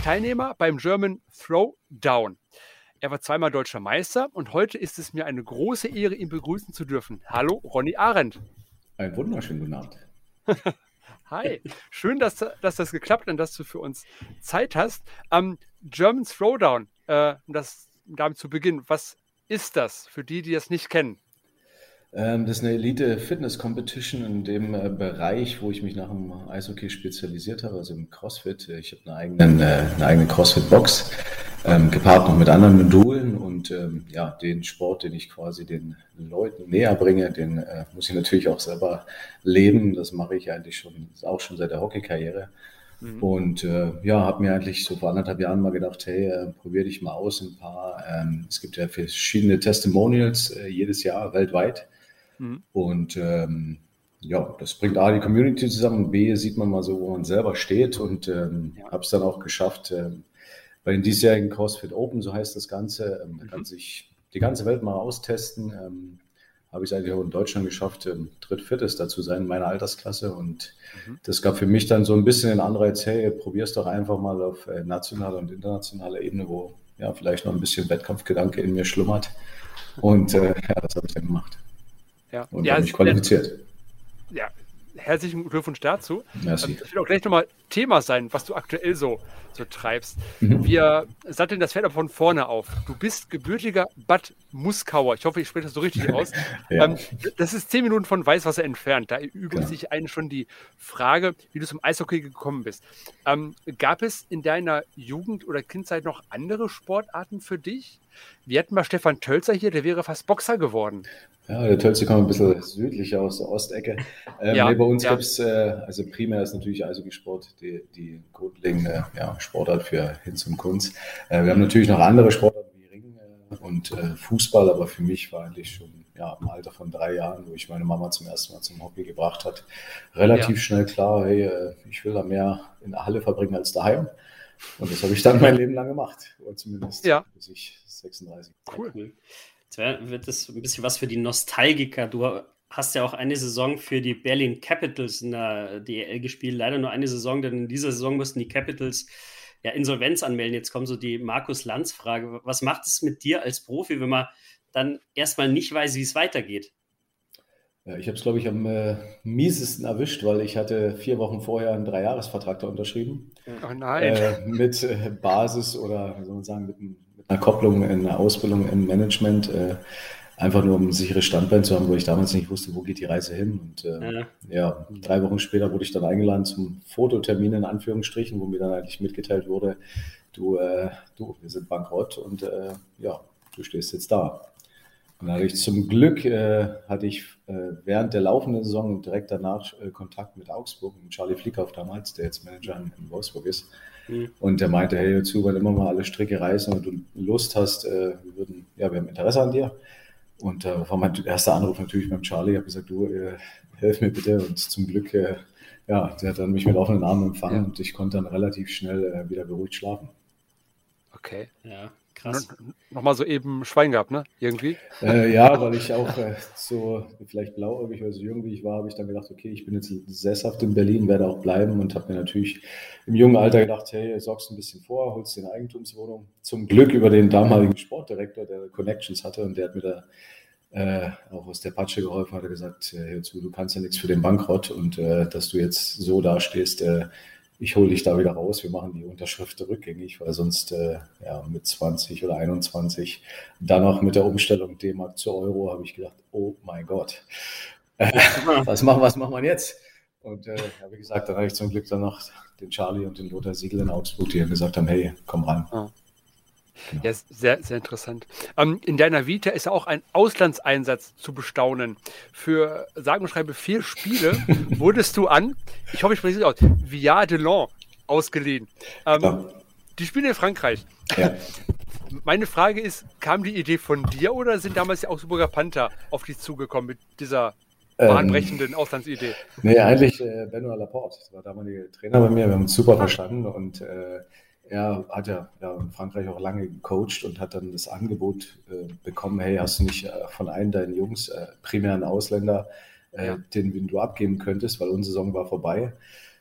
Teilnehmer beim German Throwdown. Er war zweimal deutscher Meister und heute ist es mir eine große Ehre, ihn begrüßen zu dürfen. Hallo, Ronny Arendt. Einen wunderschönen guten Abend. Hi, schön, dass das geklappt hat und dass du für uns Zeit hast. German Throwdown, damit zu beginnen, was ist das für die das nicht kennen? Das ist eine Elite-Fitness-Competition in dem Bereich, wo ich mich nach dem Eishockey spezialisiert habe, also im CrossFit. Ich habe eine eigene CrossFit-Box, gepaart noch mit anderen Modulen und den Sport, den ich quasi den Leuten näher bringe, den muss ich natürlich auch selber leben. Das mache ich eigentlich auch schon seit der Hockeykarriere. Und habe mir eigentlich so vor 1,5 Jahren mal gedacht, hey, probier dich mal aus ein paar. Es gibt ja verschiedene Testimonials jedes Jahr weltweit. Und das bringt A, die Community zusammen, und B, sieht man mal so, wo man selber steht, und habe es dann auch geschafft, bei den diesjährigen CrossFit Open, so heißt das Ganze, da kann sich die ganze Welt mal austesten. Habe ich es eigentlich auch in Deutschland geschafft, drittfittester zu sein in meiner Altersklasse, und das gab für mich dann so ein bisschen den Anreiz, hey, probier's doch einfach mal auf nationaler und internationaler Ebene, wo ja vielleicht noch ein bisschen Wettkampfgedanke in mir schlummert, und das habe ich dann gemacht. Ja. Und habe mich qualifiziert. Ja, herzlichen Glückwunsch dazu. Merci. Das wird auch gleich nochmal Thema sein, was du aktuell so treibst. Wir satteln das Pferd aber von vorne auf. Du bist gebürtiger Bad Muskauer. Ich hoffe, ich spreche das so richtig aus. Ja. Das ist 10 Minuten von Weißwasser entfernt. Da übt Genau. sich einen schon die Frage, wie du zum Eishockey gekommen bist. Gab es in deiner Jugend oder Kindzeit noch andere Sportarten für dich? Wir hatten mal Stefan Tölzer hier, der wäre fast Boxer geworden. Ja, der Tölzer kommt ein bisschen südlicher aus der Ostecke. Bei uns gab es, also primär ist natürlich Eishockeysport die grundlegende Sportart für Hinz und Kunz. Wir haben natürlich noch andere Sportarten wie Ringen und Fußball, aber für mich war eigentlich schon im Alter von 3 Jahren, wo ich meine Mama zum ersten Mal zum Hockey gebracht hat, relativ schnell klar, hey, ich will da mehr in der Halle verbringen als daheim. Und das habe ich dann mein Leben lang gemacht, oder zumindest bis ich 36 war. Cool. Jetzt wird das ein bisschen was für die Nostalgiker. Du hast ja auch eine Saison für die Berlin Capitals in der DEL gespielt. Leider nur eine Saison, denn in dieser Saison mussten die Capitals Insolvenz anmelden. Jetzt kommt so die Markus-Lanz-Frage. Was macht es mit dir als Profi, wenn man dann erstmal nicht weiß, wie es weitergeht? Ja, ich habe es, glaube ich, am miesesten erwischt, weil ich hatte 4 Wochen vorher einen 3-Jahres-Vertrag da unterschrieben. Oh nein. Mit Basis oder, wie soll man sagen, mit einer Kopplung in einer Ausbildung im Management, einfach nur um ein sicheres Standbein zu haben, wo ich damals nicht wusste, wo geht die Reise hin. Und 3 Wochen später wurde ich dann eingeladen zum Fototermin in Anführungsstrichen, wo mir dann eigentlich mitgeteilt wurde, du, wir sind bankrott und du stehst jetzt da. Und da hatte ich zum Glück, während der laufenden Saison direkt danach Kontakt mit Augsburg, mit Charlie Flickhoff damals, der jetzt Manager in Wolfsburg ist. Und der meinte, hey, hör zu, wenn immer mal alle Stricke reißen und du Lust hast, wir haben Interesse an dir. Und war mein erster Anruf natürlich beim Charlie. Ich habe gesagt, du, helf mir bitte. Und zum Glück, der hat dann mich mit offenen Armen empfangen und ich konnte dann relativ schnell wieder beruhigt schlafen. Okay. Ja, krass. Nochmal so eben Schwein gehabt, ne? Irgendwie? Weil ich auch so vielleicht blauäugig oder so jung wie ich war, habe ich dann gedacht, okay, ich bin jetzt sesshaft in Berlin, werde auch bleiben, und habe mir natürlich im jungen Alter gedacht, hey, sorgst ein bisschen vor, holst dir eine Eigentumswohnung. Zum Glück über den damaligen Sportdirektor, der Connections hatte, und der hat mir da auch aus der Patsche geholfen, hat er gesagt, hör zu, du kannst ja nichts für den Bankrott, und dass du jetzt so dastehst, ich hole dich da wieder raus, wir machen die Unterschrift rückgängig, weil sonst mit 20 oder 21, dann noch mit der Umstellung D-Mark zu Euro, habe ich gedacht, oh mein Gott, was machen wir jetzt? Und wie gesagt, dann habe ich zum Glück dann noch den Charlie und den Lothar Siegel in Augsburg, die gesagt haben, hey, komm ran. Oh. Genau. Ja, sehr, sehr interessant. In deiner Vita ist ja auch ein Auslandseinsatz zu bestaunen. Für sage und schreibe 4 Spiele wurdest du an, ich hoffe, ich spreche es aus, Villard de Lans ausgeliehen. Die spielen in Frankreich. Ja. Meine Frage ist, kam die Idee von dir oder sind damals die Augsburger Panther auf dich zugekommen mit dieser bahnbrechenden Auslandsidee? Nee, eigentlich Benoît Laporte, das war der damalige Trainer bei mir, wir haben uns super verstanden, und er hat in Frankreich auch lange gecoacht und hat dann das Angebot bekommen, hey, hast du nicht von einem deinen Jungs, primär einen Ausländer, den du abgeben könntest, weil unsere Saison war vorbei.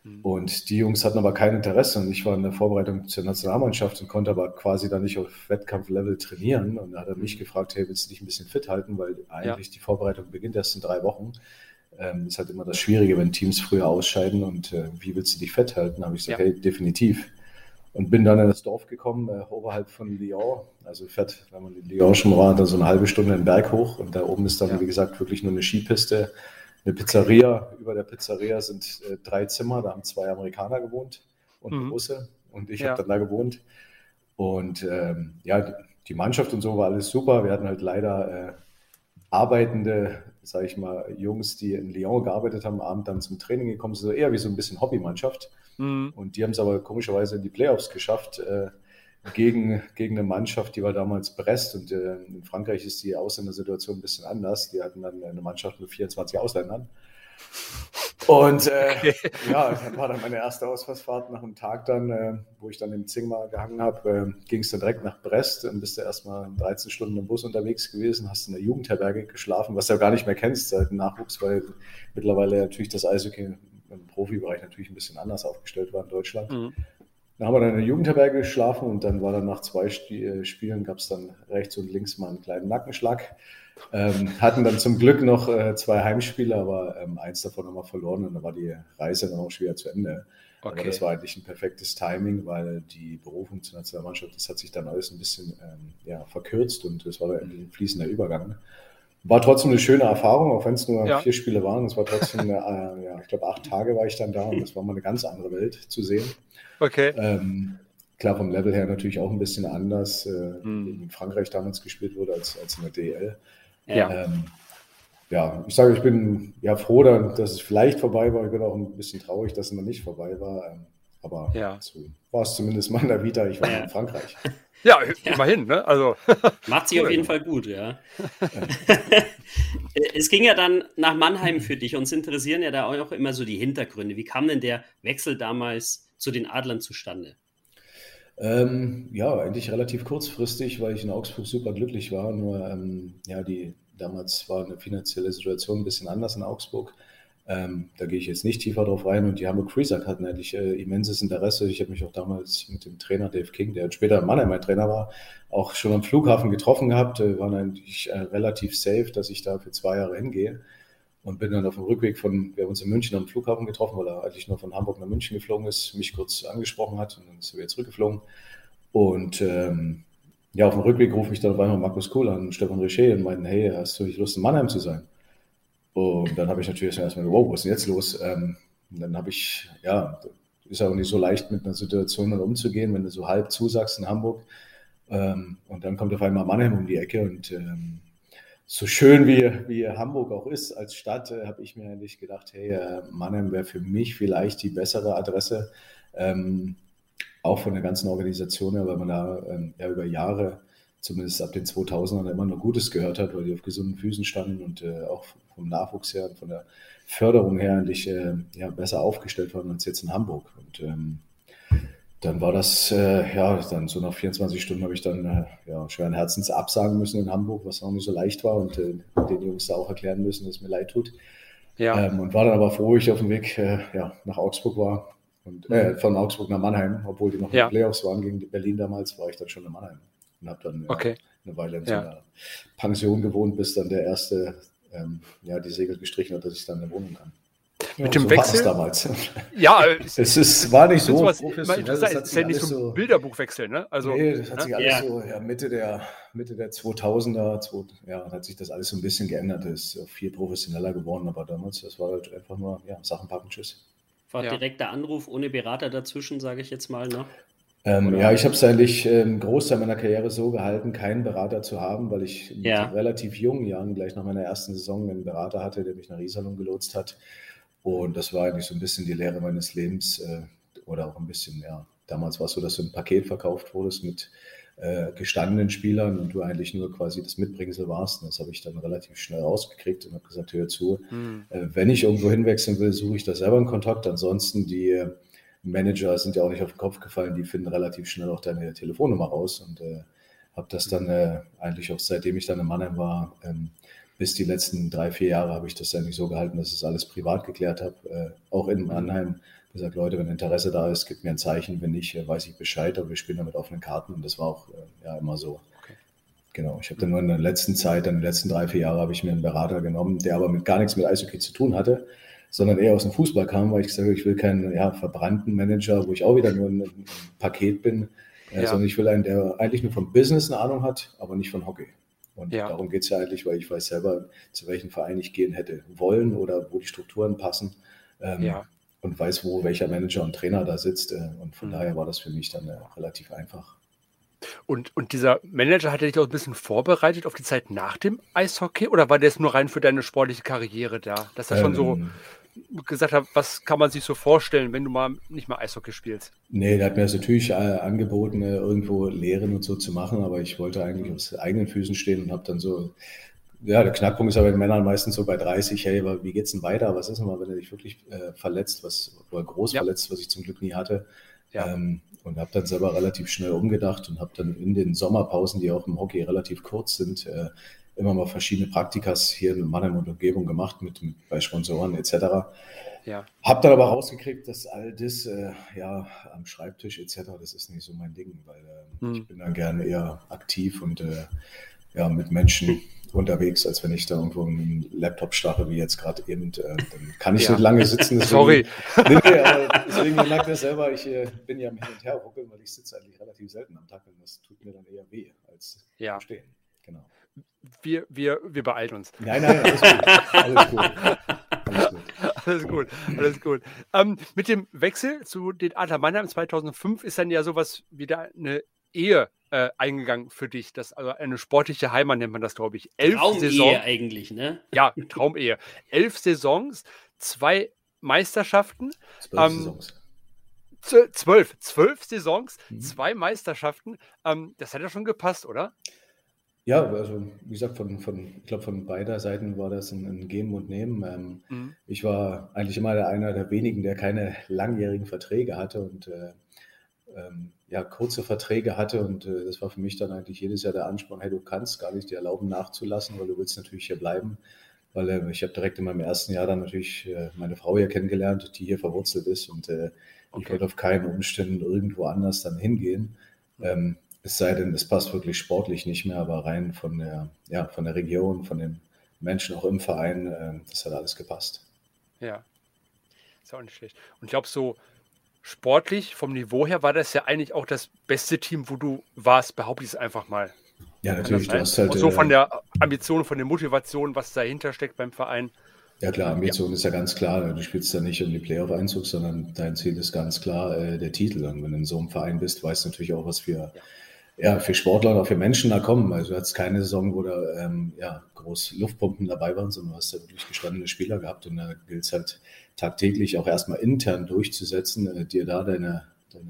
Und die Jungs hatten aber kein Interesse und ich war in der Vorbereitung zur Nationalmannschaft und konnte aber quasi dann nicht auf Wettkampflevel trainieren. Und da hat er mich gefragt, hey, willst du dich ein bisschen fit halten? Weil eigentlich die Vorbereitung beginnt erst in 3 Wochen. Ist halt immer das Schwierige, wenn Teams früher ausscheiden und wie willst du dich fit halten? Da habe ich gesagt, hey, definitiv. Und bin dann in das Dorf gekommen, oberhalb von Lyon. Also fährt, wenn man in Lyon schon war, dann so eine halbe Stunde den Berg hoch. Und da oben ist dann, wie gesagt, wirklich nur eine Skipiste, eine Pizzeria. Über der Pizzeria sind 3 Zimmer. Da haben 2 Amerikaner gewohnt und ein Russe. Und ich habe dann da gewohnt. Und die Mannschaft und so war alles super. Wir hatten halt leider arbeitende, sage ich mal, Jungs, die in Lyon gearbeitet haben, am Abend dann zum Training gekommen sind, eher wie so ein bisschen Hobbymannschaft. Und die haben es aber komischerweise in die Playoffs geschafft, gegen eine Mannschaft, die war damals Brest. Und in Frankreich ist die Ausländersituation ein bisschen anders. Die hatten dann eine Mannschaft mit 24 Ausländern. Und dann war dann meine erste Auswärtsfahrt nach einem Tag dann, wo ich dann im Zingmar gehangen habe, ging es dann direkt nach Brest. Dann bist du erstmal 13 Stunden im Bus unterwegs gewesen, hast in der Jugendherberge geschlafen, was du ja gar nicht mehr kennst seit dem Nachwuchs, weil mittlerweile natürlich das Eishockey im Profibereich natürlich ein bisschen anders aufgestellt war in Deutschland. Dann haben wir dann in der Jugendherberge geschlafen und dann war dann nach 2 Spielen gab es dann rechts und links mal einen kleinen Nackenschlag. Hatten dann zum Glück noch 2 Heimspiele, aber eins davon haben wir verloren und dann war die Reise dann auch schon wieder zu Ende. Okay. Aber das war eigentlich ein perfektes Timing, weil die Berufung zur Nationalmannschaft, das hat sich dann alles ein bisschen verkürzt und das war dann ein fließender Übergang. War trotzdem eine schöne Erfahrung, auch wenn es nur 4 Spiele waren. Es war trotzdem, ich glaube 8 Tage war ich dann da und das war mal eine ganz andere Welt zu sehen. Okay. Klar, vom Level her natürlich auch ein bisschen anders, wie in Frankreich damals gespielt wurde als in der DEL. Ich sage, ich bin froh, dass es vielleicht vorbei war. Ich bin auch ein bisschen traurig, dass es noch nicht vorbei war. Aber so war es zumindest mal in der Vita. Ich war in Frankreich. Ja, immerhin, ne? Also macht sich auf jeden Fall gut, ja. Es ging ja dann nach Mannheim für dich. Uns interessieren ja da auch immer so die Hintergründe. Wie kam denn der Wechsel damals zu den Adlern zustande? Eigentlich relativ kurzfristig, weil ich in Augsburg super glücklich war. Nur damals war eine finanzielle Situation ein bisschen anders in Augsburg. Da gehe ich jetzt nicht tiefer drauf rein. Und die Hamburg Freesack hatten eigentlich immenses Interesse. Ich habe mich auch damals mit dem Trainer Dave King, der später in Mannheim mein Trainer war, auch schon am Flughafen getroffen gehabt. Waren eigentlich relativ safe, dass ich da für 2 Jahre hingehe. Und bin dann auf dem Rückweg wir haben uns in München am Flughafen getroffen, weil er eigentlich nur von Hamburg nach München geflogen ist, mich kurz angesprochen hat und dann sind wir zurückgeflogen. Und auf dem Rückweg rufe ich dann auf einmal Markus Kuhl an, Stefan Richer und meinten, hey, hast du nicht Lust in Mannheim zu sein? Und dann habe ich natürlich erstmal, wow, was ist denn jetzt los? Und dann habe ich, ist ja auch nicht so leicht mit einer Situation dann umzugehen, wenn du so halb zusagst in Hamburg. Und dann kommt auf einmal Mannheim um die Ecke und so schön wie Hamburg auch ist als Stadt, habe ich mir eigentlich gedacht, hey, Mannheim wäre für mich vielleicht die bessere Adresse, auch von der ganzen Organisation her, weil man da über Jahre, zumindest ab den 2000ern, immer nur Gutes gehört hat, weil die auf gesunden Füßen standen und auch vom Nachwuchs her und von der Förderung her eigentlich besser aufgestellt waren als jetzt in Hamburg. Und dann war das, dann so nach 24 Stunden habe ich dann schweren Herzens absagen müssen in Hamburg, was auch nicht so leicht war und den Jungs da auch erklären müssen, dass es mir leid tut. Und war dann aber froh, ich auf dem Weg nach Augsburg war und von Augsburg nach Mannheim, obwohl die noch in den Playoffs waren gegen Berlin damals, war ich dann schon in Mannheim und habe dann eine Weile in so einer Pension gewohnt, bis dann der Erste die Segel gestrichen hat, dass ich dann eine Wohnung kann. Mit dem Wechsel? Damals. Ja, war nicht so professionell. Das ist ja nicht so ein Bilderbuchwechsel, ne? Also, nee, das hat sich alles so, Mitte der 2000er, hat sich das alles so ein bisschen geändert. Es ist viel professioneller geworden, aber damals, das war halt einfach nur, Sachen packen, tschüss. War direkter Anruf ohne Berater dazwischen, sage ich jetzt mal, ne? Ich habe es eigentlich im Großteil meiner Karriere so gehalten, keinen Berater zu haben, weil ich mit relativ jungen Jahren gleich nach meiner ersten Saison einen Berater hatte, der mich nach Iserlohn gelotst hat. Und das war eigentlich so ein bisschen die Lehre meines Lebens oder auch ein bisschen, damals war es so, dass du ein Paket verkauft wurdest mit gestandenen Spielern und du eigentlich nur quasi das Mitbringsel warst. Und das habe ich dann relativ schnell rausgekriegt und habe gesagt, hör zu, wenn ich irgendwo hinwechseln will, suche ich da selber einen Kontakt. Ansonsten die Manager sind ja auch nicht auf den Kopf gefallen, die finden relativ schnell auch deine Telefonnummer raus und habe das dann eigentlich auch seitdem ich dann in Mannheim war, bis die letzten 3-4 Jahre habe ich das eigentlich so gehalten, dass ich das alles privat geklärt habe. Auch in Mannheim gesagt, Leute, wenn Interesse da ist, gebt mir ein Zeichen, wenn nicht, weiß ich Bescheid, aber wir spielen da mit offenen Karten und das war auch immer so. Okay. Genau, ich habe dann nur in der letzten Zeit, in den letzten 3-4 Jahren habe ich mir einen Berater genommen, der aber gar nichts mit Eishockey zu tun hatte, sondern eher aus dem Fußball kam, weil ich gesagt habe, ich will keinen verbrannten Manager, wo ich auch wieder nur ein Paket bin, sondern ich will einen, der eigentlich nur vom Business eine Ahnung hat, aber nicht von Hockey. Und darum geht es ja eigentlich, weil ich weiß selber, zu welchem Verein ich gehen hätte wollen oder wo die Strukturen passen und weiß, wo welcher Manager und Trainer da sitzt. Und von daher war das für mich dann relativ einfach. Und dieser Manager, hat er dich auch ein bisschen vorbereitet auf die Zeit nach dem Eishockey oder war der jetzt nur rein für deine sportliche Karriere da? Dass er schon so gesagt hat, was kann man sich so vorstellen, wenn du mal nicht mehr Eishockey spielst? Nee, der hat mir das natürlich angeboten, irgendwo Lehren und so zu machen, aber ich wollte eigentlich auf eigenen Füßen stehen und habe dann so, der Knackpunkt ist aber bei den Männern meistens so bei 30, hey, wie geht's denn weiter? Was ist denn mal, wenn du dich wirklich verletzt, oder groß verletzt, was ich zum Glück nie hatte? Und habe dann selber relativ schnell umgedacht und habe dann in den Sommerpausen, die auch im Hockey relativ kurz sind, immer mal verschiedene Praktikas hier in Mannheim und Umgebung gemacht, bei Sponsoren etc. Habe dann aber rausgekriegt, dass all das am Schreibtisch etc., das ist nicht so mein Ding, weil ich bin dann gerne eher aktiv und mit Menschen unterwegs, als wenn ich da irgendwo einen Laptop starre, wie jetzt gerade eben, dann kann ich nicht lange sitzen. Deswegen, Sorry. aber deswegen merkt ihr selber, ich bin ja im Hin- und Her-Ruckeln, weil ich sitze eigentlich relativ selten am Tag und das tut mir dann eher weh, als zu stehen. Genau. Wir beeilen uns. Nein, alles gut. Alles gut. Mit dem Wechsel zu den Adler Mannheim 2005 ist dann ja sowas wie eine Ehe eingegangen für dich. Also eine sportliche Heimat nennt man das, glaube ich. 11 Saisons eigentlich, ne? Ja, Traumehe. 11 Saisons, 2 Meisterschaften. 12 Saisons. 12 Saisons, 2 Meisterschaften. Das hat ja schon gepasst, oder? Ja, also wie gesagt, ich glaube, von beider Seiten war das ein Geben und Nehmen. Ich war eigentlich immer einer der wenigen, der keine langjährigen Verträge hatte und kurze Verträge hatte und das war für mich dann eigentlich jedes Jahr der Ansporn, hey, du kannst gar nicht dir erlauben nachzulassen, weil du willst natürlich hier bleiben, weil ich habe direkt in meinem ersten Jahr dann natürlich meine Frau hier kennengelernt, die hier verwurzelt ist und ich wollte auf keinen Umständen irgendwo anders dann hingehen. Es sei denn, es passt wirklich sportlich nicht mehr, aber rein von der Region, von den Menschen auch im Verein, das hat alles gepasst. Ja, ist auch nicht schlecht. Und ich glaube, so sportlich, vom Niveau her, war das ja eigentlich auch das beste Team, wo du warst, behaupte ich es einfach mal. Ja, natürlich. Du hast halt, so von der Ambition, von der Motivation, was dahinter steckt beim Verein. Ja klar, Ambition ist ja ganz klar. Du spielst da nicht um die Playoff-Einzug, sondern dein Ziel ist ganz klar der Titel. Und wenn du in so einem Verein bist, weißt du natürlich auch, was für Sportler und auch für Menschen da kommen. Also du hattest keine Saison, wo da groß Luftpumpen dabei waren, sondern du hast ja wirklich gestandene Spieler gehabt und da gilt es halt tagtäglich auch erstmal intern durchzusetzen, dir da deine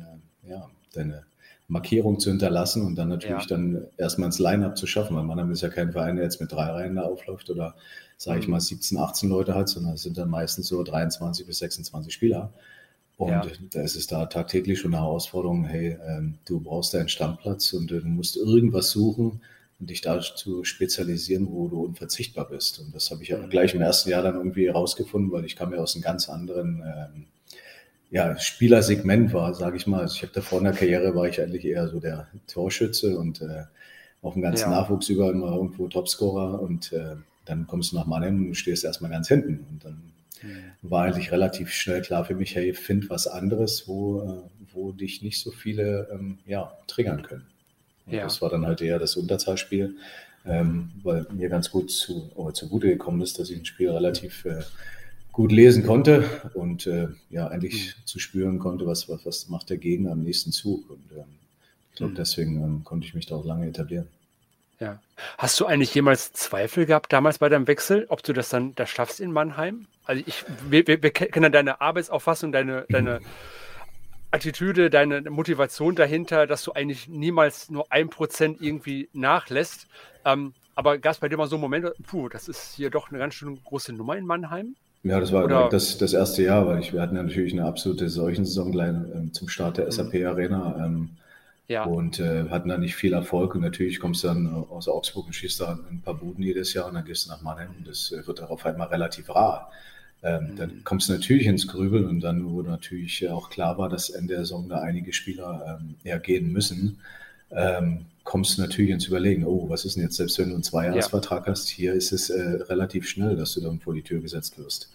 Markierung zu hinterlassen und dann natürlich dann erstmal ins Line-Up zu schaffen. Weil Mannheim ist ja kein Verein, der jetzt mit 3 Reihen da aufläuft oder, sage ich mal, 17, 18 Leute hat, sondern es sind dann meistens so 23 bis 26 Spieler. Und da ist es da tagtäglich schon eine Herausforderung, hey, du brauchst deinen Stammplatz und du musst irgendwas suchen und dich dazu spezialisieren, wo du unverzichtbar bist. Und das habe ich ja gleich im ersten Jahr dann irgendwie herausgefunden, weil ich kam ja aus einem ganz anderen Spielersegment sage ich mal. Also ich habe davor in der Karriere war ich eigentlich eher so der Torschütze und auf dem ganzen Nachwuchs über immer irgendwo Topscorer und dann kommst du nach Mannheim und stehst erstmal ganz hinten und dann war eigentlich relativ schnell klar für mich, hey, find was anderes, wo dich nicht so viele triggern können. Und das war dann halt eher das Unterzahlspiel, weil mir ganz gut zugute gekommen ist, dass ich ein Spiel relativ gut lesen konnte und eigentlich zu spüren konnte, was macht der Gegner am nächsten Zug. Und ich glaube, deswegen konnte ich mich da auch lange etablieren. Ja. Hast du eigentlich jemals Zweifel gehabt damals bei deinem Wechsel, ob du das dann da schaffst in Mannheim? Also wir kennen deine Arbeitsauffassung, deine Attitüde, deine Motivation dahinter, dass du eigentlich niemals nur 1% irgendwie nachlässt. Aber gab es bei dir mal so Momente, das ist hier doch eine ganz schön große Nummer in Mannheim? Ja, das war das erste Jahr, weil wir hatten ja natürlich eine absolute Seuchensaison gleich zum Start der SAP Arena. Und hatten da nicht viel Erfolg. Und natürlich kommst du dann aus Augsburg und schießt da ein paar Buden jedes Jahr und dann gehst du nach Mannheim und das wird dann auf einmal relativ rar. Dann kommst du natürlich ins Grübeln und dann, wo natürlich auch klar war, dass Ende der Saison da einige Spieler gehen müssen, kommst du natürlich ins Überlegen, oh, was ist denn jetzt, selbst wenn du einen Zweijahresvertrag hast, hier ist es relativ schnell, dass du dann vor die Tür gesetzt wirst.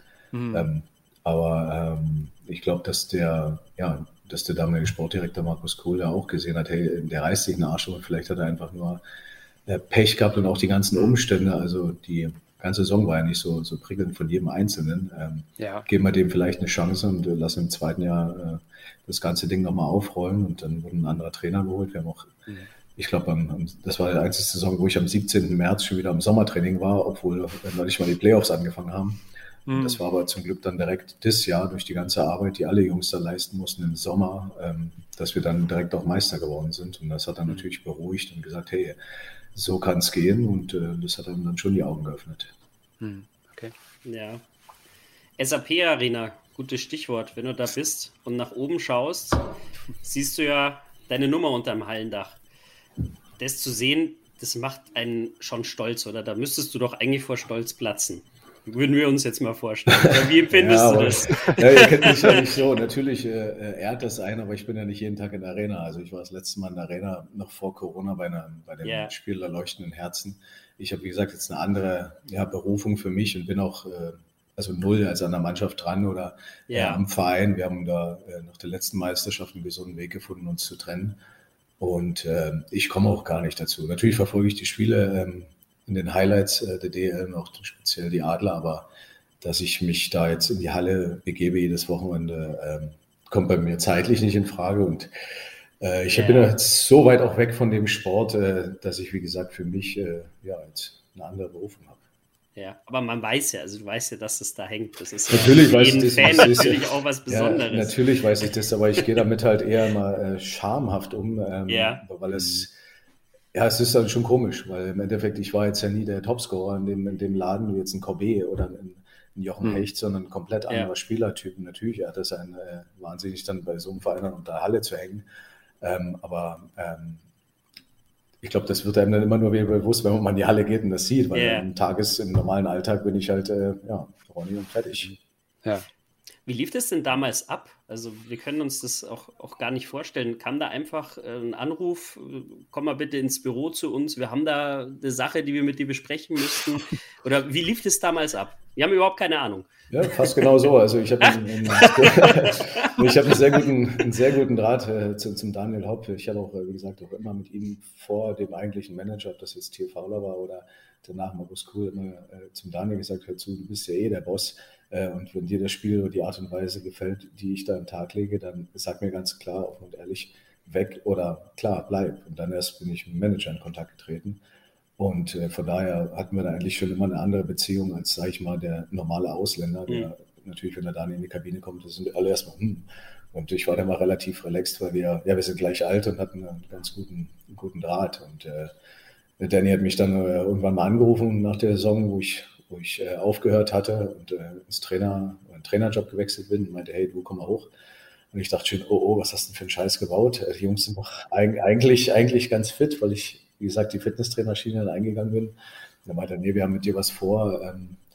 Aber ich glaube, dass der damalige Sportdirektor Markus Kohl da auch gesehen hat, hey, der reißt sich einen Arsch und vielleicht hat er einfach nur Pech gehabt und auch die ganzen Umstände, also die ganze Saison war ja nicht so prickelnd von jedem Einzelnen. Geben wir dem vielleicht eine Chance und lassen im zweiten Jahr das ganze Ding nochmal aufrollen und dann wurde ein anderer Trainer geholt. Wir haben auch, ich glaube, das war die einzige Saison, wo ich am 17. März schon wieder im Sommertraining war, obwohl noch nicht mal die Playoffs angefangen haben. Das war aber zum Glück dann direkt das Jahr durch die ganze Arbeit, die alle Jungs da leisten mussten im Sommer, dass wir dann direkt auch Meister geworden sind. Und das hat dann natürlich beruhigt und gesagt, hey, so kann es gehen. Und das hat dann schon die Augen geöffnet. Okay. Ja. SAP Arena, gutes Stichwort. Wenn du da bist und nach oben schaust, siehst du ja deine Nummer unterm Hallendach. Das zu sehen, das macht einen schon stolz, oder? Da müsstest du doch eigentlich vor Stolz platzen. Würden wir uns jetzt mal vorstellen. Wie empfindest du das? Ja, ihr kennt mich ja nicht so. Natürlich ehrt das ein, aber ich bin ja nicht jeden Tag in der Arena. Also ich war das letzte Mal in der Arena noch vor Corona bei dem Spiel der leuchtenden Herzen. Ich habe, wie gesagt, jetzt eine andere Berufung für mich und bin auch null als an der Mannschaft dran oder am Verein. Wir haben da nach der letzten Meisterschaft einen gesunden Weg gefunden, uns zu trennen. Und ich komme auch gar nicht dazu. Natürlich verfolge ich die Spiele in den Highlights der DL, noch speziell die Adler, aber dass ich mich da jetzt in die Halle begebe jedes Wochenende, kommt bei mir zeitlich nicht in Frage und ich bin jetzt so weit auch weg von dem Sport, dass ich, wie gesagt, für mich jetzt eine andere Berufung habe. Ja, aber man weiß ja, also du weißt ja, dass es da hängt. Das ist natürlich ja für jeden Fan natürlich auch was Besonderes. Ja, natürlich weiß ich das, aber ich gehe damit halt eher mal schamhaft um, weil es ist dann schon komisch, weil im Endeffekt, ich war jetzt ja nie der Topscorer in dem Laden, wie jetzt ein Corbe oder ein Jochen Hecht, sondern ein komplett anderer Spielertyp. Natürlich hat es einen wahnsinnig dann bei so einem Verein unter der Halle zu hängen. Aber ich glaube, das wird einem dann immer nur wieder bewusst, wenn man mal in die Halle geht und das sieht, weil im normalen Alltag bin ich halt Ronny und fertig. Ja. Wie lief das denn damals ab? Also wir können uns das auch gar nicht vorstellen. Kam da einfach ein Anruf, komm mal bitte ins Büro zu uns, wir haben da eine Sache, die wir mit dir besprechen müssten? Oder wie lief das damals ab? Wir haben überhaupt keine Ahnung. Ja, fast genau so. Also ich habe einen sehr guten Draht zum Daniel Hopp. Ich habe auch, wie gesagt, auch immer mit ihm vor dem eigentlichen Manager, ob das jetzt Thiel Fauler war oder danach Markus Kuhl, immer zum Daniel gesagt, hör zu, du bist ja der Boss. Und wenn dir das Spiel oder die Art und Weise gefällt, die ich da an den Tag lege, dann sag mir ganz klar, offen und ehrlich, weg oder klar, bleib. Und dann erst bin ich mit dem Manager in Kontakt getreten. Und von daher hatten wir da eigentlich schon immer eine andere Beziehung als, sage ich mal, der normale Ausländer, der natürlich, wenn er dann in die Kabine kommt, das sind alle erstmal Und ich war da mal relativ relaxed, weil wir sind gleich alt und hatten einen ganz guten Draht. Und Danny hat mich dann irgendwann mal angerufen nach der Saison, wo ich aufgehört hatte und einen Trainerjob gewechselt bin und meinte, hey, du komm mal hoch. Und ich dachte schon, oh, was hast du denn für einen Scheiß gebaut? Die Jungs sind noch eigentlich ganz fit, weil ich, wie gesagt, die Fitnesstrainerschiene dann eingegangen bin. Und er meinte, nee, wir haben mit dir was vor.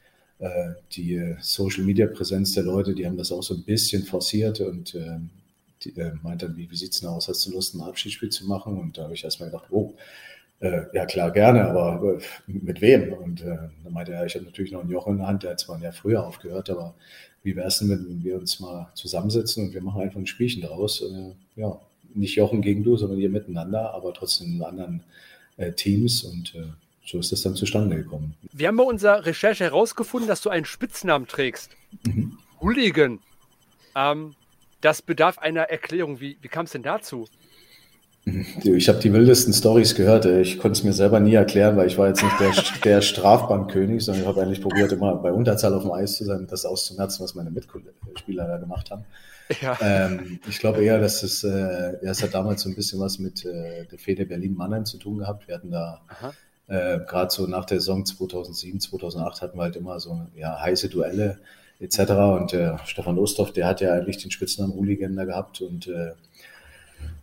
Die Social-Media-Präsenz der Leute, die haben das auch so ein bisschen forciert und meinte dann, wie sieht es denn aus? Hast du Lust, ein Abschiedsspiel zu machen? Und da habe ich erstmal gedacht, ja klar, gerne, aber mit wem? Und dann meinte er, ich habe natürlich noch einen Jochen in der Hand, der hat zwar ein Jahr früher aufgehört, aber wie wäre es denn, wenn wir uns mal zusammensetzen und wir machen einfach ein Spielchen draus? Nicht Jochen gegen du, sondern ihr miteinander, aber trotzdem in anderen Teams und so ist das dann zustande gekommen. Wir haben bei unserer Recherche herausgefunden, dass du einen Spitznamen trägst. Hooligan. Das bedarf einer Erklärung. Wie kam es denn dazu? Ich habe die wildesten Storys gehört. Ich konnte es mir selber nie erklären, weil ich war jetzt nicht der Strafbankkönig, sondern ich habe eigentlich probiert, immer bei Unterzahl auf dem Eis zu sein und das auszumerzen, was meine Mitspieler da gemacht haben. Ja. Ich glaube eher, dass es hat damals so ein bisschen was mit der Fehde Berlin-Mannheim zu tun gehabt. Wir hatten da gerade so nach der Saison 2007, 2008 hatten wir halt immer so heiße Duelle etc. Und Stefan Ostorff, der hat ja eigentlich den Spitznamen Hooligan da gehabt und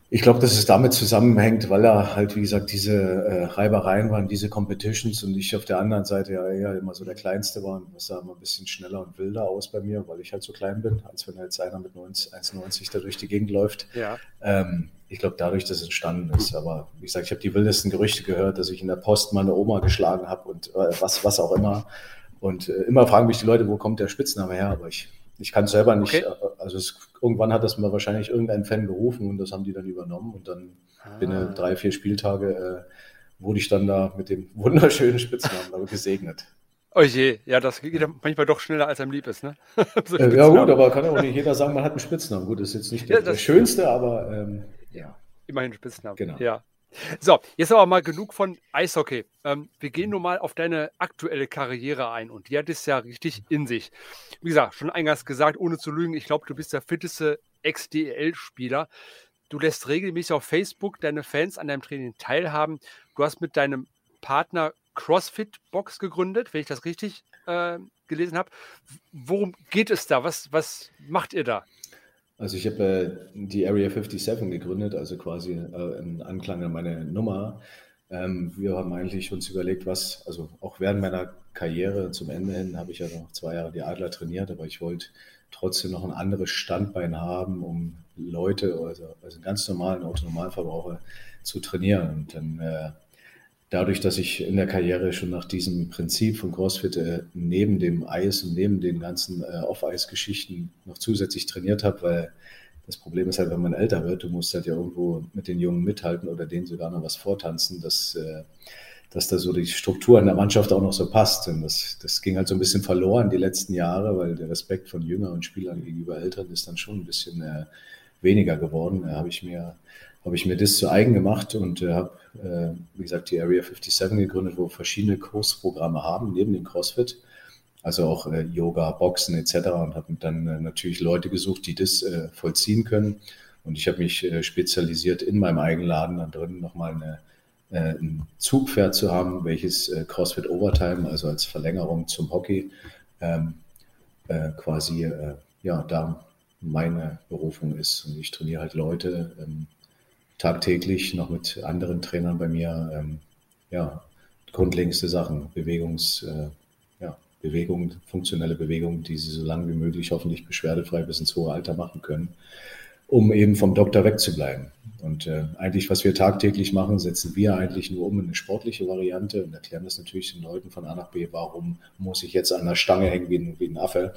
Ich glaube, dass es damit zusammenhängt, weil da halt, wie gesagt, diese Reibereien waren, diese Competitions und ich auf der anderen Seite ja eher immer so der Kleinste war. Und das sah immer ein bisschen schneller und wilder aus bei mir, weil ich halt so klein bin, als wenn jetzt einer mit 1,90 da durch die Gegend läuft. Ja. Ich glaube, dadurch, dass es entstanden ist. Aber wie gesagt, ich habe die wildesten Gerüchte gehört, dass ich in der Post meine Oma geschlagen habe und was auch immer. Und immer fragen mich die Leute, wo kommt der Spitzname her? Aber ich kann es selber nicht. Okay. Also irgendwann hat das mal wahrscheinlich irgendein Fan gerufen und das haben die dann übernommen. Und dann binnen 3-4 Spieltage wurde ich dann da mit dem wunderschönen Spitznamen aber gesegnet. Oh je, ja, das geht manchmal doch schneller, als einem lieb ist, ne? So Ja Spitznamen. gut, aber kann ja auch nicht jeder sagen, man hat einen Spitznamen. Gut, das ist jetzt nicht der, Ja, der das- schönste, aber ja. Immerhin Spitznamen. Genau. Ja. So, jetzt aber mal genug von Eishockey. Wir gehen nun mal auf deine aktuelle Karriere ein und die hat es ja richtig in sich. Wie gesagt, schon eingangs gesagt, ohne zu lügen, ich glaube, du bist der fitteste Ex-DEL-Spieler. Du lässt regelmäßig auf Facebook deine Fans an deinem Training teilhaben. Du hast mit deinem Partner CrossFit Box gegründet, wenn ich das richtig gelesen habe. Worum geht es da? Was macht ihr da? Also ich habe die Area 57 gegründet, also quasi in Anklang an meine Nummer. Wir haben eigentlich uns überlegt, also auch während meiner Karriere zum Ende hin habe ich ja noch 2 Jahre die Adler trainiert, aber ich wollte trotzdem noch ein anderes Standbein haben, um Leute, also einen ganz normalen Autonormalverbraucher zu trainieren. Und dann dadurch, dass ich in der Karriere schon nach diesem Prinzip von CrossFit neben dem Eis und neben den ganzen Off-Eis-Geschichten noch zusätzlich trainiert habe, weil das Problem ist halt, wenn man älter wird, du musst halt ja irgendwo mit den Jungen mithalten oder denen sogar noch was vortanzen, dass da so die Struktur in der Mannschaft auch noch so passt. Und das ging halt so ein bisschen verloren die letzten Jahre, weil der Respekt von jüngeren Spielern gegenüber Älteren ist dann schon ein bisschen weniger geworden. Habe ich mir das zu eigen gemacht und habe, wie gesagt, die Area 57 gegründet, wo wir verschiedene Kursprogramme haben, neben dem CrossFit, also auch Yoga, Boxen etc. und habe dann natürlich Leute gesucht, die das vollziehen können. Und ich habe mich spezialisiert in meinem eigenen Laden dann drin nochmal ein Zugpferd zu haben, welches CrossFit Overtime, also als Verlängerung zum Hockey, quasi da meine Berufung ist. Und ich trainiere halt Leute tagtäglich noch mit anderen Trainern bei mir, grundlegendste Sachen, Bewegung, funktionelle Bewegung, die sie so lange wie möglich hoffentlich beschwerdefrei bis ins hohe Alter machen können, um eben vom Doktor wegzubleiben. Und eigentlich, was wir tagtäglich machen, setzen wir eigentlich nur um in eine sportliche Variante und erklären das natürlich den Leuten von A nach B, warum muss ich jetzt an der Stange hängen wie ein Affe.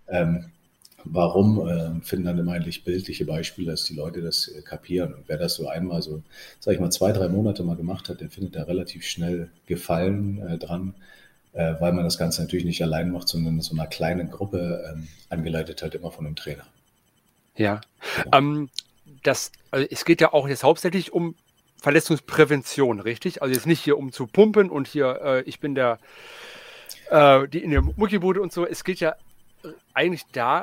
Warum finden dann immer eigentlich bildliche Beispiele, dass die Leute das kapieren. Und wer das so einmal so, sag ich mal, 2-3 Monate mal gemacht hat, der findet da relativ schnell Gefallen dran, weil man das Ganze natürlich nicht allein macht, sondern in so einer kleinen Gruppe angeleitet halt immer von einem Trainer. Ja. Also es geht ja auch jetzt hauptsächlich um Verletzungsprävention, richtig? Also jetzt nicht hier um zu pumpen und hier, ich bin die in der Muckibude und so. Es geht ja eigentlich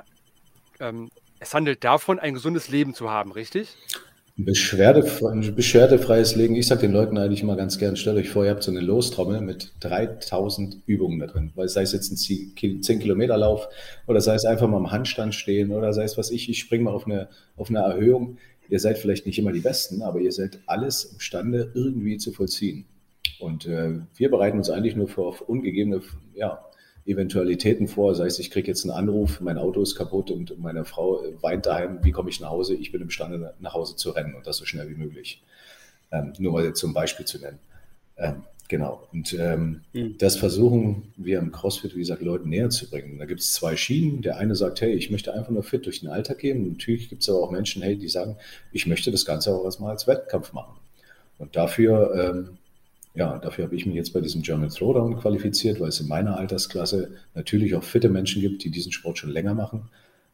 es handelt davon, ein gesundes Leben zu haben, richtig? Ein beschwerdefreies Leben. Ich sage den Leuten eigentlich immer ganz gern, stellt euch vor, ihr habt so eine Lostrommel mit 3000 Übungen da drin. Weil sei es jetzt ein 10-Kilometer-Lauf oder sei es einfach mal am Handstand stehen oder sei es ich springe mal auf eine Erhöhung. Ihr seid vielleicht nicht immer die Besten, aber ihr seid alles imstande irgendwie zu vollziehen. Und wir bereiten uns eigentlich nur auf ungegebene Eventualitäten vor, sei es, ich kriege jetzt einen Anruf, mein Auto ist kaputt und meine Frau weint daheim, wie komme ich nach Hause? Ich bin imstande, nach Hause zu rennen und das so schnell wie möglich. Nur mal zum Beispiel zu nennen. Genau. Und das versuchen wir im CrossFit, wie gesagt, Leuten näher zu bringen. Da gibt es 2 Schienen. Der eine sagt, hey, ich möchte einfach nur fit durch den Alltag gehen. Und natürlich gibt es aber auch Menschen, hey, die sagen, ich möchte das Ganze auch erstmal als Wettkampf machen. Und dafür habe ich mich jetzt bei diesem German Throwdown qualifiziert, weil es in meiner Altersklasse natürlich auch fitte Menschen gibt, die diesen Sport schon länger machen.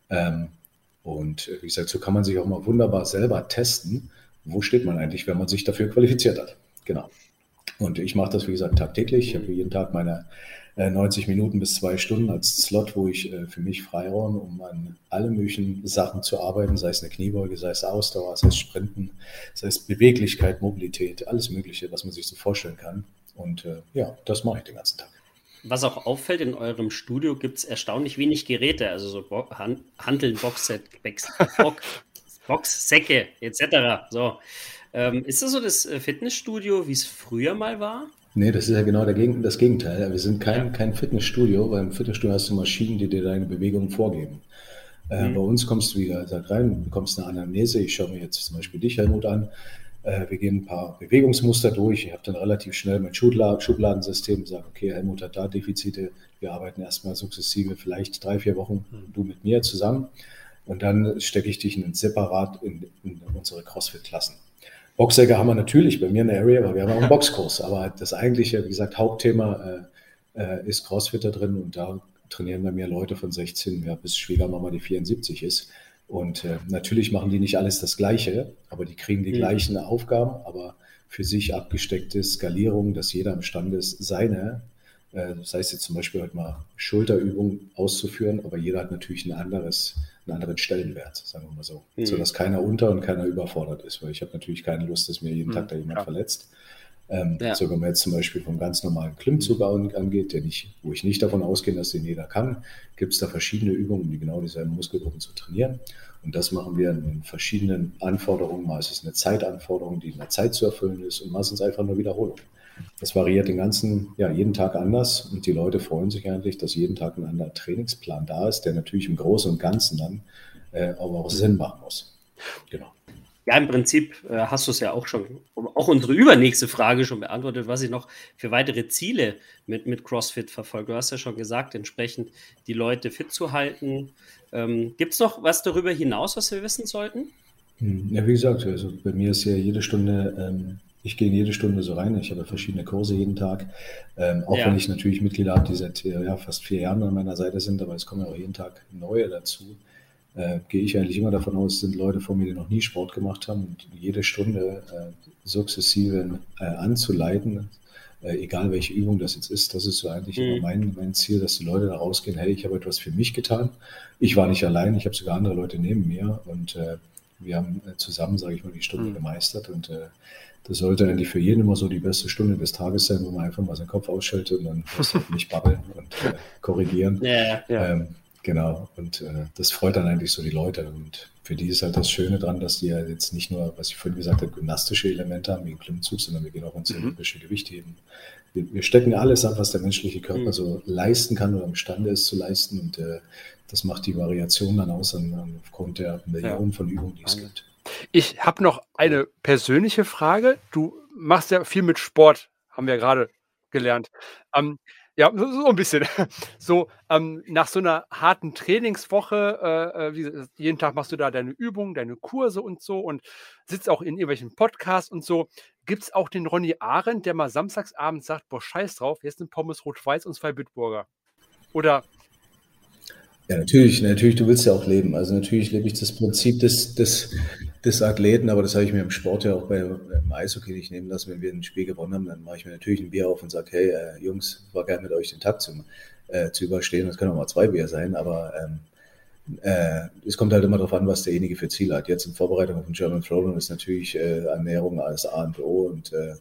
Und wie gesagt, so kann man sich auch mal wunderbar selber testen, wo steht man eigentlich, wenn man sich dafür qualifiziert hat. Genau. Und ich mache das, wie gesagt, tagtäglich. Ich habe jeden Tag meine 90 Minuten bis 2 Stunden als Slot, wo ich für mich freiräume, um an alle möglichen Sachen zu arbeiten, sei es eine Kniebeuge, sei es Ausdauer, sei es Sprinten, sei es Beweglichkeit, Mobilität, alles Mögliche, was man sich so vorstellen kann. Und das mache ich den ganzen Tag. Was auch auffällt, in eurem Studio gibt es erstaunlich wenig Geräte, also so Hanteln, Boxset, Boxsäcke etc. So. Ist das so das Fitnessstudio, wie es früher mal war? Nee, das ist ja genau das Gegenteil. Wir sind kein Fitnessstudio, weil im Fitnessstudio hast du Maschinen, die dir deine Bewegungen vorgeben. Bei uns kommst du, wie gesagt, rein, bekommst eine Anamnese. Ich schaue mir jetzt zum Beispiel dich, Helmut, an. Wir gehen ein paar Bewegungsmuster durch. Ich habe dann relativ schnell mein Schubladensystem, sage, okay, Helmut hat da Defizite. Wir arbeiten erstmal sukzessive, vielleicht 3-4 Wochen, du mit mir zusammen. Und dann stecke ich dich separat in unsere CrossFit-Klassen. Boxsäcke haben wir natürlich bei mir in der Area, weil wir haben auch einen Boxkurs. Aber das eigentliche, wie gesagt, Hauptthema ist CrossFit da drin. Und da trainieren bei mir Leute von 16 bis Schwiegermama, die 74 ist. Und natürlich machen die nicht alles das Gleiche, aber die kriegen die gleichen Aufgaben, aber für sich abgesteckte Skalierung, dass jeder imstande ist, seine, sei es jetzt zum Beispiel heute mal Schulterübungen auszuführen, aber jeder hat natürlich einen anderen Stellenwert, sagen wir mal so. Sodass keiner unter- und keiner überfordert ist, weil ich habe natürlich keine Lust, dass mir jeden Tag da jemand verletzt. So, wenn man jetzt zum Beispiel vom ganz normalen Klimmzug angeht, wo ich nicht davon ausgehe, dass den jeder kann, gibt es da verschiedene Übungen, um genau dieselben Muskelgruppen zu trainieren. Und das machen wir in verschiedenen Anforderungen. Mal ist es eine Zeitanforderung, die in der Zeit zu erfüllen ist, und meistens einfach nur Wiederholung. Das variiert jeden Tag anders, und die Leute freuen sich eigentlich, dass jeden Tag ein anderer Trainingsplan da ist, der natürlich im Großen und Ganzen dann aber auch Sinn machen muss. Genau. Ja, im Prinzip hast du es ja auch schon, auch unsere übernächste Frage schon beantwortet, was ich noch für weitere Ziele mit CrossFit verfolge. Du hast ja schon gesagt, entsprechend die Leute fit zu halten. Gibt es noch was darüber hinaus, was wir wissen sollten? Ja, wie gesagt, also bei mir ist ja jede Stunde, ich gehe in jede Stunde so rein. Ich habe verschiedene Kurse jeden Tag. Wenn ich natürlich Mitglieder habe, die seit fast 4 Jahren an meiner Seite sind, aber es kommen ja auch jeden Tag neue dazu. Gehe ich eigentlich immer davon aus, es sind Leute vor mir, die noch nie Sport gemacht haben, und jede Stunde sukzessive anzuleiten, egal welche Übung das jetzt ist. Das ist so eigentlich immer mein Ziel, dass die Leute da rausgehen, hey, ich habe etwas für mich getan. Ich war nicht allein, ich habe sogar andere Leute neben mir, und wir haben zusammen, sage ich mal, die Stunde gemeistert, und das sollte eigentlich für jeden immer so die beste Stunde des Tages sein, wo man einfach mal seinen Kopf ausschaltet und dann nicht babbeln und korrigieren. Ja. Genau, und das freut dann eigentlich so die Leute, und für die ist halt das Schöne dran, dass die ja jetzt nicht nur, was ich vorhin gesagt habe, gymnastische Elemente haben wie ein Klimmzug, sondern wir gehen auch ins olympische Gewichtheben. Wir stecken alles ab, was der menschliche Körper so leisten kann oder imstande ist zu leisten, und das macht die Variation dann aus aufgrund der Millionen von Übungen, die es gibt. Ich habe noch eine persönliche Frage. Du machst ja viel mit Sport, haben wir gerade gelernt. Ja, so ein bisschen. So, nach so einer harten Trainingswoche, jeden Tag machst du da deine Übungen, deine Kurse und so, und sitzt auch in irgendwelchen Podcasts und so. Gibt es auch den Ronny Arendt, der mal samstagsabends sagt, boah, scheiß drauf, jetzt sind Pommes Rot-Weiß und 2 Bitburger? Oder? Ja, natürlich, du willst ja auch leben. Also natürlich lebe ich das Prinzip des Athleten, aber das habe ich mir im Sport ja auch beim Eishockey nicht nehmen lassen. Wenn wir ein Spiel gewonnen haben, dann mache ich mir natürlich ein Bier auf und sage, hey Jungs, war geil mit euch den Tag zu überstehen. Das können auch mal 2 Bier sein, aber es kommt halt immer darauf an, was derjenige für Ziele hat. Jetzt in Vorbereitung auf den German Throwdown ist natürlich Ernährung als A und O,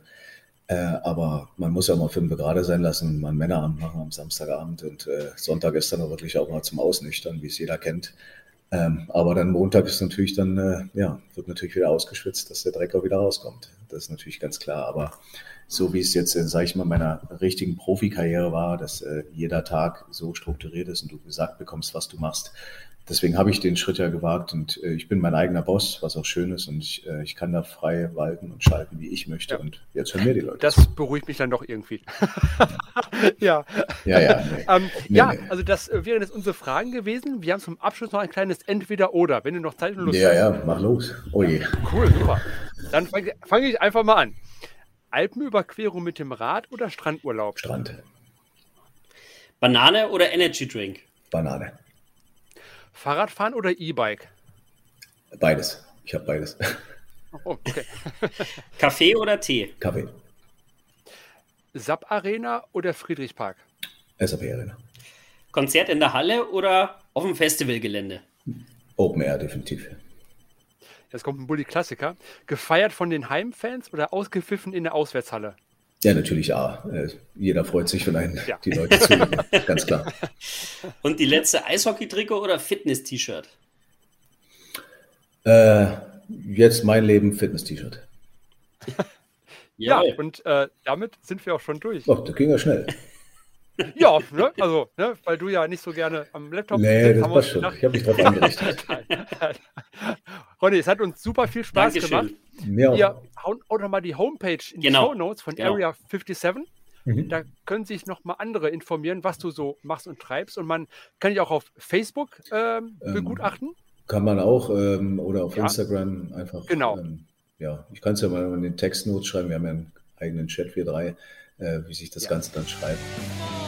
aber man muss ja mal 5 gerade sein lassen, mal einen Männerabend machen am Samstagabend, und Sonntag ist dann auch wirklich auch mal zum Ausnüchtern, wie es jeder kennt. Aber dann Montag ist natürlich dann, wird natürlich wieder ausgeschwitzt, dass der Dreck auch wieder rauskommt. Das ist natürlich ganz klar. Aber so wie es jetzt, sage ich mal, meiner richtigen Profikarriere war, dass jeder Tag so strukturiert ist und du gesagt bekommst, was du machst. Deswegen habe ich den Schritt ja gewagt, und ich bin mein eigener Boss, was auch schön ist, und ich kann da frei walten und schalten, wie ich möchte, und jetzt hören mir die Leute. Das beruhigt mich dann doch irgendwie. Ja. Nee. Also das wären jetzt unsere Fragen gewesen. Wir haben zum Abschluss noch ein kleines Entweder-Oder, wenn du noch Zeit und Lust hast. Ja, mach los. Oh je. Cool, super. Dann fange ich einfach mal an. Alpenüberquerung mit dem Rad oder Strandurlaub? Strand. Banane oder Energy Drink? Banane. Fahrradfahren oder E-Bike? Beides. Ich habe beides. Oh, okay. Kaffee oder Tee? Kaffee. SAP Arena oder Friedrichspark? SAP Arena. Konzert in der Halle oder auf dem Festivalgelände? Open Air, definitiv. Jetzt kommt ein Bulli-Klassiker. Gefeiert von den Heimfans oder ausgepfiffen in der Auswärtshalle? Ja, natürlich A. Jeder freut sich, wenn die Leute zuhören. Ganz klar. Und die letzte, Eishockey-Trikot oder Fitness-T-Shirt? Jetzt mein Leben Fitness-T-Shirt. Ja, und damit sind wir auch schon durch. Oh, das ging ja schnell. Ja, ne? Also, ne? Weil du ja nicht so gerne am Laptop Nee, sitzt, das passt schon. Ich habe mich drauf eingerichtet. Ronny, es hat uns super viel Spaß gemacht. Mir Wir hauen auch nochmal die Homepage in die Shownotes von Area 57. Da können sich nochmal andere informieren, was du so machst und treibst. Und man kann dich auch auf Facebook begutachten. Kann man auch oder auf Instagram einfach. Genau. Ja, ich kann es ja mal in den Textnotes schreiben. Wir haben ja einen eigenen Chat, wir drei, wie sich das Ganze dann schreibt.